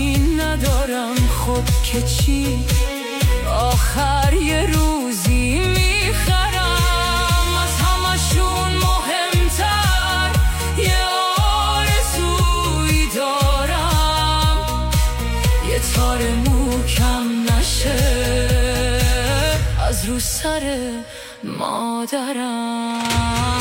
زمین ندارم، خب که چی؟ آخر یه روزی میخرم. از همشون مهمتر یه آرزویی دارم، یه تار مو کم نشه از رو سر مادرم.